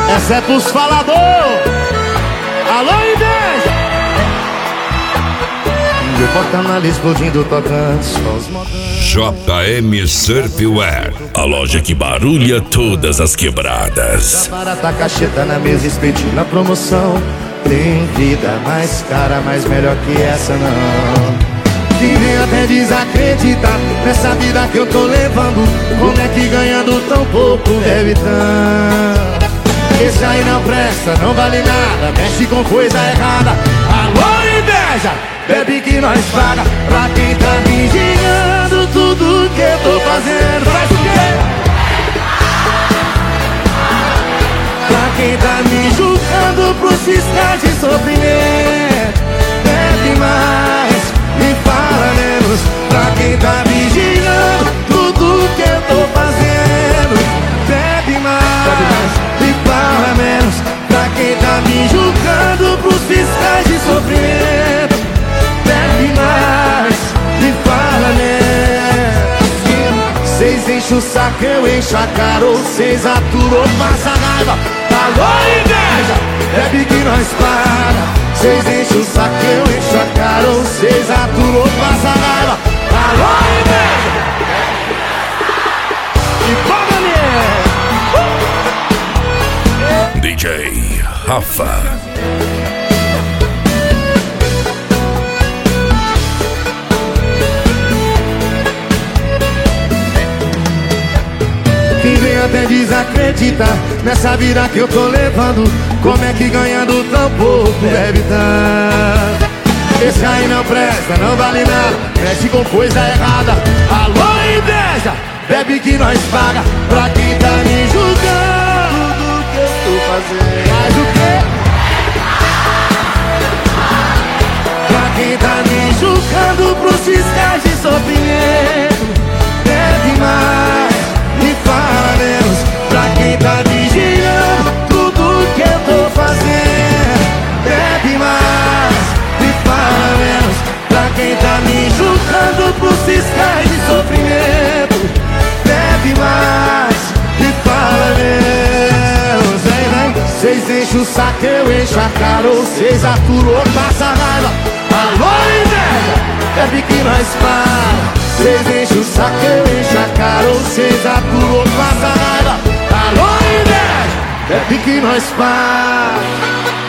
Essa é pros falador. Alô, inveja. E o porta-malas explodindo, tocando só os modão. JM Surfwear, a loja que barulha todas as quebradas. Barata, cacheta na mesa, expedindo na promoção. Tem vida mais cara, mas melhor que essa não. Quem vem até desacreditar nessa vida que eu tô levando. Como é que ganhando tão pouco deve tanto? Esse aí não presta, não vale nada, mexe com coisa errada. Alô, inveja, bebe que nós paga. Pra quem tá vigiando tudo que eu tô fazendo. Faz o quê? Pra quem tá me julgando pros fiscais de sofrimento. Bebe mais e fala menos. Pra quem tá vigiando tudo que eu tô fazendo. Bebe mais e fala menos. Pra quem tá me julgando pros fiscais de sofrimento. Bebe mais e fala menos. Cês enchem o saco, eu encho a cara. Ou cês aturam, passa raiva. Alô, inveja, bebe que nós paga. Cês enchem o saco, eu encho a cara. Ou cês aturam, passa raiva. Alô, inveja. E paga DJ Rafa. Quem vem até desacreditar nessa vida que eu tô levando. Como é que ganhando tão pouco deve tanto? Esse aí não presta, não vale nada, mexe com coisa errada. Alô, inveja, bebe que nós paga. Pra quem tá me julgando do que eu tô fazendo. Faz o quê? Pra quem tá me julgando pros fiscais de sofrimento. Bebe mais e fala menos. Pra quem tá vigiando tudo que eu tô fazendo. Bebe mais e fala menos. Pra quem tá me julgando pros fiscais de sofrimento. Bebe mais e fala menos. Vem, vem. Cês enchem o saco, eu encho a cara. Ou cês aturam, passa raiva. Alô, inveja, bebe que nós paga. Cês enchem o saco, eu encho a cara. Ou cês aturam, passa raiva. Alô, inveja, bebe que nós paga.